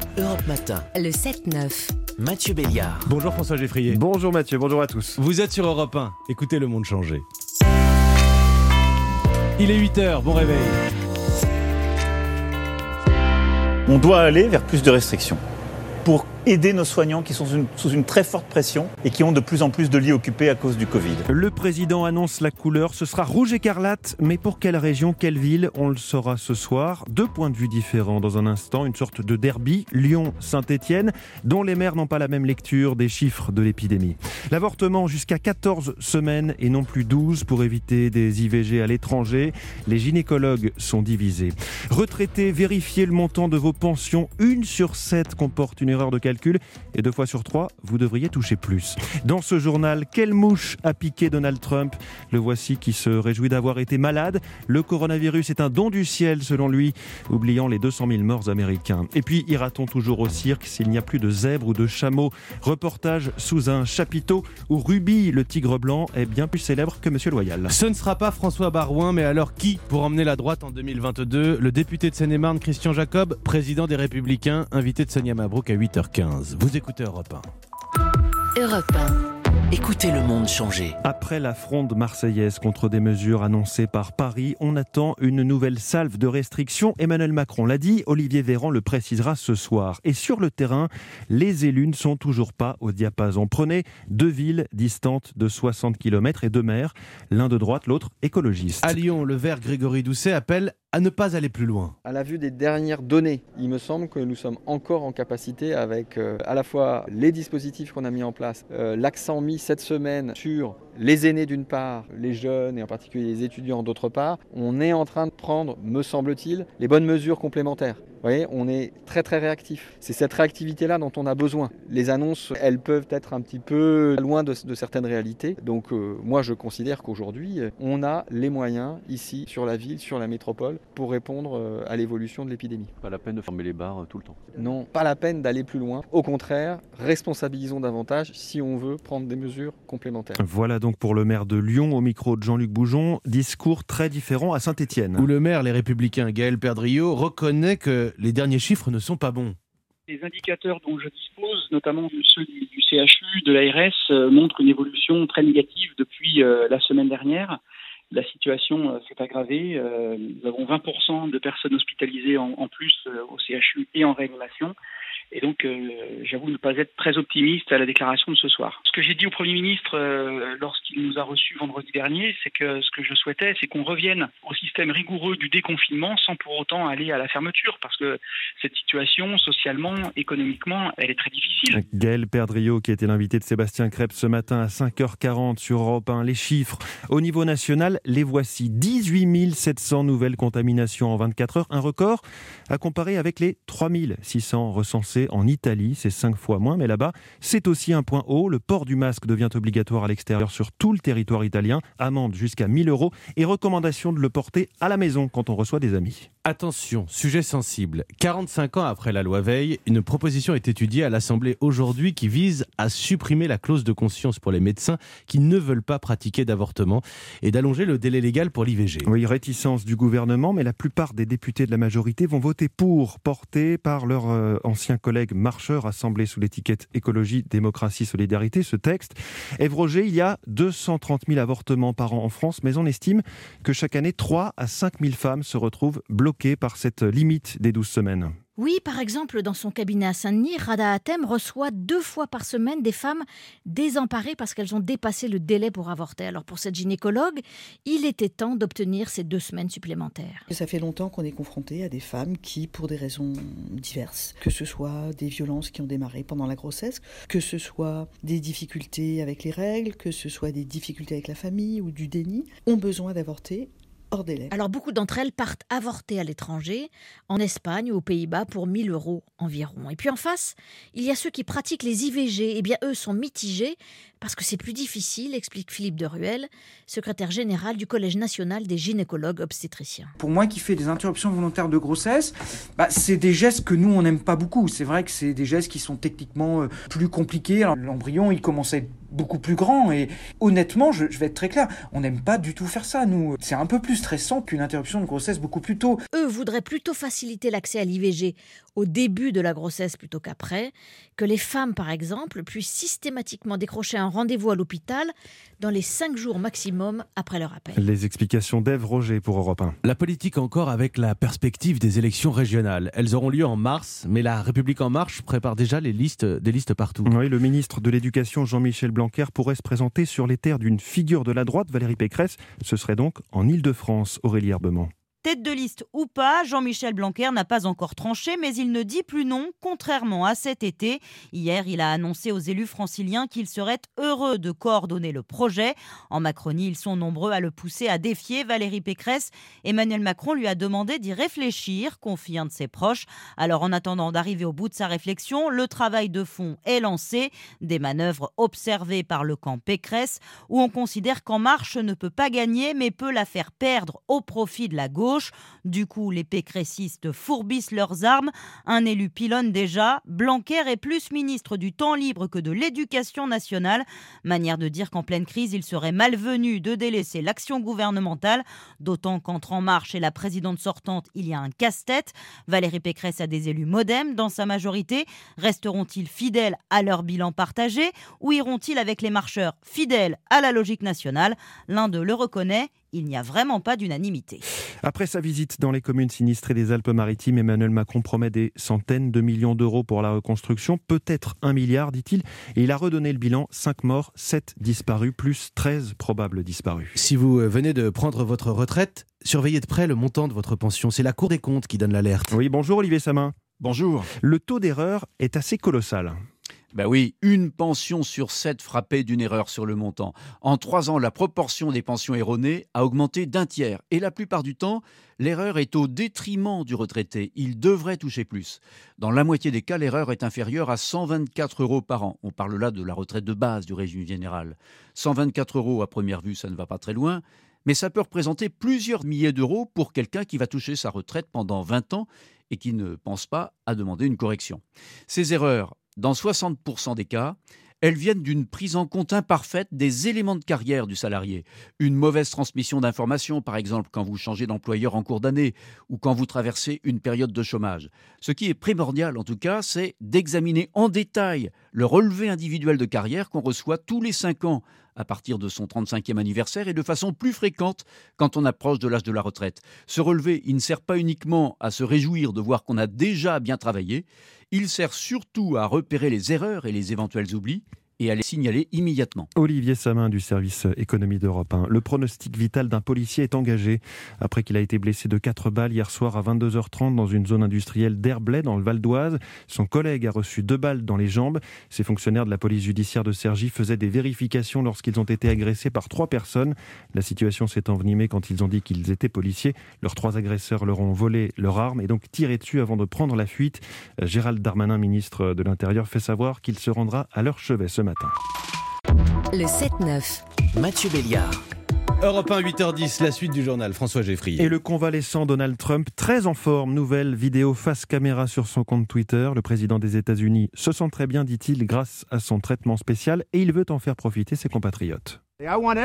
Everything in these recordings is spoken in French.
Europe Matin. Le 7-9. Mathieu Béliard. Bonjour François Geffrier. Bonjour Mathieu, bonjour à tous. Vous êtes sur Europe 1. Écoutez le monde changer. Il est 8h, bon réveil. On doit aller vers plus de restrictions pour aider nos soignants qui sont sous une très forte pression et qui ont de plus en plus de lits occupés à cause du Covid. Le président annonce la couleur, ce sera rouge écarlate, mais pour quelle région, quelle ville, on le saura ce soir. Deux points de vue différents dans un instant, une sorte de derby, Lyon-Saint-Étienne, dont les maires n'ont pas la même lecture des chiffres de l'épidémie. L'avortement jusqu'à 14 semaines et non plus 12 pour éviter des IVG à l'étranger. Les gynécologues sont divisés. Retraités, vérifiez le montant de vos pensions. 1 sur 7 comporte une erreur de calcul et 2 fois sur 3, vous devriez toucher plus. Dans ce journal, quelle mouche a piqué Donald Trump ? Le voici qui se réjouit d'avoir été malade. Le coronavirus est un don du ciel selon lui, oubliant les 200 000 morts américains. Et puis, ira-t-on toujours au cirque s'il n'y a plus de zèbres ou de chameaux ? Reportage sous un chapiteau où Ruby, le tigre blanc, est bien plus célèbre que Monsieur Loyal. Ce ne sera pas François Barouin, mais alors qui pour emmener la droite en 2022 ? Le député de Seine-et-Marne, Christian Jacob, président des Républicains, invité de Sonia Mabrouk à 8h15. Vous écoutez Europe 1. Europe 1. Écoutez le monde changer. Après la fronde marseillaise contre des mesures annoncées par Paris, on attend une nouvelle salve de restrictions. Emmanuel Macron l'a dit, Olivier Véran le précisera ce soir. Et sur le terrain, les élus ne sont toujours pas au diapason. Prenez 2 villes distantes de 60 km et 2 maires, l'un de droite, l'autre écologiste. À Lyon, le vert Grégory Doucet appelle à ne pas aller plus loin. À la vue des dernières données, il me semble que nous sommes encore en capacité avec à la fois les dispositifs qu'on a mis en place, l'accent mis cette semaine sur les aînés d'une part, les jeunes et en particulier les étudiants d'autre part. On est en train de prendre, me semble-t-il, les bonnes mesures complémentaires. Vous voyez, on est très très réactif. C'est cette réactivité-là dont on a besoin. Les annonces, elles peuvent être un petit peu loin de certaines réalités. Donc moi je considère qu'aujourd'hui, on a les moyens ici, sur la ville, sur la métropole, pour répondre à l'évolution de l'épidémie. Pas la peine de fermer les bars tout le temps. Non, pas la peine d'aller plus loin. Au contraire, responsabilisons davantage si on veut prendre des mesures complémentaires. Voilà donc pour le maire de Lyon, au micro de Jean-Luc Boujon, discours très différent à Saint-Étienne. Où le maire, les Républicains, Gaël Perdriau, reconnaît que les derniers chiffres ne sont pas bons. Les indicateurs dont je dispose, notamment ceux du CHU, de l'ARS, montrent une évolution très négative depuis la semaine dernière. La situation s'est aggravée. Nous avons 20% de personnes hospitalisées en plus au CHU et en réanimation. Et donc, j'avoue ne pas être très optimiste à la déclaration de ce soir. Ce que j'ai dit au Premier ministre lorsqu'il nous a reçus vendredi dernier, c'est que ce que je souhaitais, c'est qu'on revienne au système rigoureux du déconfinement sans pour autant aller à la fermeture, parce que cette situation, socialement, économiquement, elle est très difficile. Gaël Perdriau, qui était l'invité de Sébastien Crêpe ce matin à 5h40 sur Europe 1. Les chiffres, au niveau national, les voici. 18 700 nouvelles contaminations en 24 heures, un record à comparer avec les 3 600 recensés en Italie, c'est 5 fois moins, mais là-bas, c'est aussi un point haut. Le port du masque devient obligatoire à l'extérieur sur tout le territoire italien, amende jusqu'à 1 000 € et recommandation de le porter à la maison quand on reçoit des amis. Attention, sujet sensible. 45 ans après la loi Veil, une proposition est étudiée à l'Assemblée aujourd'hui qui vise à supprimer la clause de conscience pour les médecins qui ne veulent pas pratiquer d'avortement et d'allonger le délai légal pour l'IVG. Oui, réticence du gouvernement, mais la plupart des députés de la majorité vont voter pour, portés par leur ancien collègue marcheur assemblé sous l'étiquette écologie, démocratie, solidarité, ce texte. Ève Roger, il y a 230 000 avortements par an en France, mais on estime que chaque année, 3 à 5 000 femmes se retrouvent bloquées par cette limite des 12 semaines. Oui, par exemple, dans son cabinet à Saint-Denis, Rada Hatem reçoit 2 fois par semaine des femmes désemparées parce qu'elles ont dépassé le délai pour avorter. Alors pour cette gynécologue, il était temps d'obtenir ces 2 semaines supplémentaires. Ça fait longtemps qu'on est confronté à des femmes qui, pour des raisons diverses, que ce soit des violences qui ont démarré pendant la grossesse, que ce soit des difficultés avec les règles, que ce soit des difficultés avec la famille ou du déni, ont besoin d'avorter hors délai. Alors beaucoup d'entre elles partent avorter à l'étranger, en Espagne ou aux Pays-Bas pour 1 000 € environ. Et puis en face, il y a ceux qui pratiquent les IVG. Eh bien eux sont mitigés parce que c'est plus difficile, explique Philippe de Ruel, secrétaire général du Collège national des gynécologues obstétriciens. Pour moi qui fais des interruptions volontaires de grossesse, c'est des gestes que nous on n'aime pas beaucoup. C'est vrai que c'est des gestes qui sont techniquement plus compliqués. Alors, l'embryon il commence à être beaucoup plus grand et honnêtement, je vais être très clair, on n'aime pas du tout faire ça nous. C'est un peu plus stressant qu'une interruption de grossesse beaucoup plus tôt. Eux voudraient plutôt faciliter l'accès à l'IVG au début de la grossesse plutôt qu'après, que les femmes, par exemple, puissent systématiquement décrocher un rendez-vous à l'hôpital dans les 5 jours maximum après leur appel. Les explications d'Ève Roger pour Europe 1. La politique encore avec la perspective des élections régionales. Elles auront lieu en mars, mais la République En Marche prépare déjà des listes partout. Oui, le ministre de l'Éducation Jean-Michel Blanquer pourrait se présenter sur les terres d'une figure de la droite, Valérie Pécresse. Ce serait donc en Île-de-France, Aurélie Herbement. Tête de liste ou pas, Jean-Michel Blanquer n'a pas encore tranché, mais il ne dit plus non, contrairement à cet été. Hier, il a annoncé aux élus franciliens qu'il serait heureux de coordonner le projet. En Macronie, ils sont nombreux à le pousser à défier Valérie Pécresse. Emmanuel Macron lui a demandé d'y réfléchir, confie un de ses proches. Alors, en attendant d'arriver au bout de sa réflexion, le travail de fond est lancé. Des manœuvres observées par le camp Pécresse, où on considère qu'En Marche ne peut pas gagner, mais peut la faire perdre au profit de la gauche. Du coup, les pécressistes fourbissent leurs armes. Un élu pilonne déjà. Blanquer est plus ministre du temps libre que de l'éducation nationale. Manière de dire qu'en pleine crise, il serait malvenu de délaisser l'action gouvernementale. D'autant qu'entre En Marche et la présidente sortante, il y a un casse-tête. Valérie Pécresse a des élus modem dans sa majorité. Resteront-ils fidèles à leur bilan partagé ou iront-ils avec les marcheurs fidèles à la logique nationale ? L'un d'eux le reconnaît. Il n'y a vraiment pas d'unanimité. Après sa visite dans les communes sinistrées des Alpes-Maritimes, Emmanuel Macron promet des centaines de millions d'euros pour la reconstruction, peut-être 1 milliard, dit-il. Et il a redonné le bilan, 5 morts, 7 disparus, plus 13 probables disparus. Si vous venez de prendre votre retraite, surveillez de près le montant de votre pension. C'est la Cour des comptes qui donne l'alerte. Oui, bonjour Olivier Samin. Bonjour. Le taux d'erreur est assez colossal. Ben oui, une pension sur 7 frappée d'une erreur sur le montant. En 3 ans, la proportion des pensions erronées a augmenté d'1 tiers. Et la plupart du temps, l'erreur est au détriment du retraité. Il devrait toucher plus. Dans la moitié des cas, l'erreur est inférieure à 124 € par an. On parle là de la retraite de base du régime général. 124 € à première vue, ça ne va pas très loin. Mais ça peut représenter plusieurs milliers d'euros pour quelqu'un qui va toucher sa retraite pendant 20 ans et qui ne pense pas à demander une correction. Ces erreurs, dans 60% des cas, elles viennent d'une prise en compte imparfaite des éléments de carrière du salarié. Une mauvaise transmission d'informations, par exemple, quand vous changez d'employeur en cours d'année ou quand vous traversez une période de chômage. Ce qui est primordial, en tout cas, c'est d'examiner en détail le relevé individuel de carrière qu'on reçoit tous les 5 ans à partir de son 35e anniversaire et de façon plus fréquente quand on approche de l'âge de la retraite. Ce relevé, il ne sert pas uniquement à se réjouir de voir qu'on a déjà bien travaillé, il sert surtout à repérer les erreurs et les éventuels oublis et à les signaler immédiatement. Olivier Samin du service économie d'Europe 1. Le pronostic vital d'un policier est engagé après qu'il a été blessé de 4 balles hier soir à 22h30 dans une zone industrielle d'Herblay dans le Val d'Oise. Son collègue a reçu 2 balles dans les jambes. Ces fonctionnaires de la police judiciaire de Cergy faisaient des vérifications lorsqu'ils ont été agressés par 3 personnes. La situation s'est envenimée quand ils ont dit qu'ils étaient policiers. Leurs 3 agresseurs leur ont volé leur arme et donc tiré dessus avant de prendre la fuite. Gérald Darmanin, ministre de l'Intérieur, fait savoir qu'il se rendra à leur chevet ce matin. Le 7-9. Mathieu Béliard. Europe 1, 8h10, la suite du journal. François Geffrier. Et le convalescent Donald Trump, très en forme. Nouvelle vidéo face caméra sur son compte Twitter. Le président des États-Unis se sent très bien, dit-il, grâce à son traitement spécial. Et il veut en faire profiter ses compatriotes. Je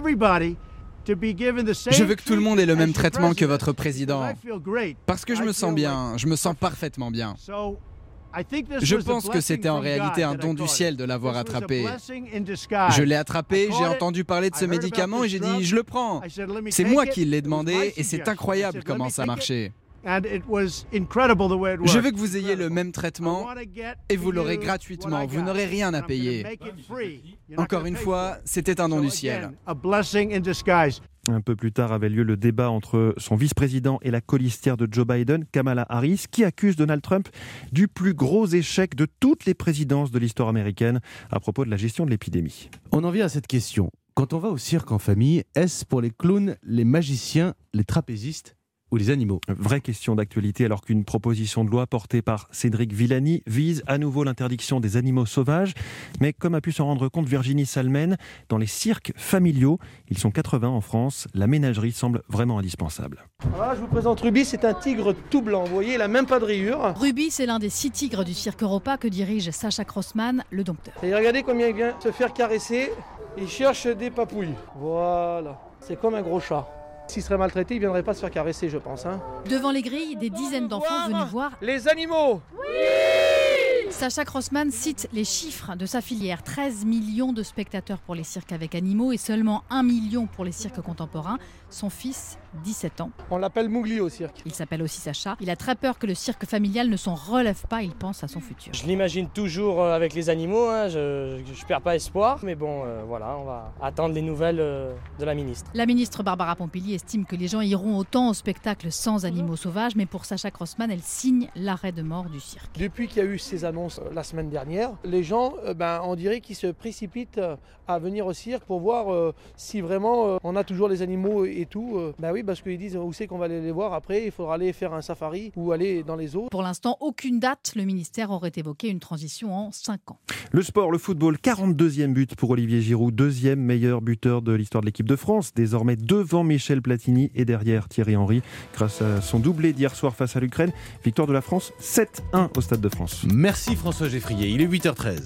veux que tout le monde ait le même traitement que votre président. Parce que je me sens bien, je me sens parfaitement bien. Je pense que c'était en réalité un don du ciel de l'avoir attrapé. Je l'ai attrapé, j'ai entendu parler de ce médicament et j'ai dit « je le prends ». C'est moi qui l'ai demandé et c'est incroyable comment ça a marché. Je veux que vous ayez le même traitement et vous l'aurez gratuitement, vous n'aurez rien à payer. Encore une fois, c'était un don du ciel. Un peu plus tard avait lieu le débat entre son vice-président et la colistière de Joe Biden, Kamala Harris, qui accuse Donald Trump du plus gros échec de toutes les présidences de l'histoire américaine à propos de la gestion de l'épidémie. On en vient à cette question. Quand on va au cirque en famille, est-ce pour les clowns, les magiciens, les trapézistes ou les animaux? Vraie question d'actualité alors qu'une proposition de loi portée par Cédric Villani vise à nouveau l'interdiction des animaux sauvages. Mais comme a pu s'en rendre compte Virginie Salmen, dans les cirques familiaux, ils sont 80 en France, la ménagerie semble vraiment indispensable. Voilà, je vous présente Ruby, c'est un tigre tout blanc, vous voyez, il n'a même pas de rayures. Ruby, c'est l'un des 6 tigres du cirque Europa que dirige Sacha Crossman, le dompteur. Et regardez combien il vient se faire caresser, il cherche des papouilles. Voilà, c'est comme un gros chat. S'il serait maltraité, il ne viendrait pas se faire caresser, je pense. Devant les grilles, des dizaines d'enfants venus voir les animaux. Sacha Crossman cite les chiffres de sa filière. 13 millions de spectateurs pour les cirques avec animaux et seulement 1 million pour les cirques contemporains. Son fils, 17 ans. On l'appelle Mougli au cirque. Il s'appelle aussi Sacha. Il a très peur que le cirque familial ne s'en relève pas. Il pense à son futur. Je l'imagine toujours avec les animaux. Je perds pas espoir. Mais bon, voilà, on va attendre les nouvelles de la ministre. La ministre Barbara Pompili estime que les gens iront autant au spectacle sans animaux sauvages. Mais pour Sacha Crossman, elle signe l'arrêt de mort du cirque. Depuis qu'il y a eu ces annonces la semaine dernière, les gens, on dirait qu'ils se précipitent à venir au cirque pour voir si vraiment on a toujours les animaux et tout. Oui, parce qu'ils disent où c'est qu'on va aller les voir après, il faudra aller faire un safari ou aller dans les eaux. Pour l'instant, aucune date. Le ministère aurait évoqué une transition en 5 ans. Le sport, le football, 42e but pour Olivier Giroud, 2e meilleur buteur de l'histoire de l'équipe de France, désormais devant Michel Platini et derrière Thierry Henry, grâce à son doublé d'hier soir face à l'Ukraine. Victoire de la France 7-1 au Stade de France. Merci François Geffrier, il est 8h13.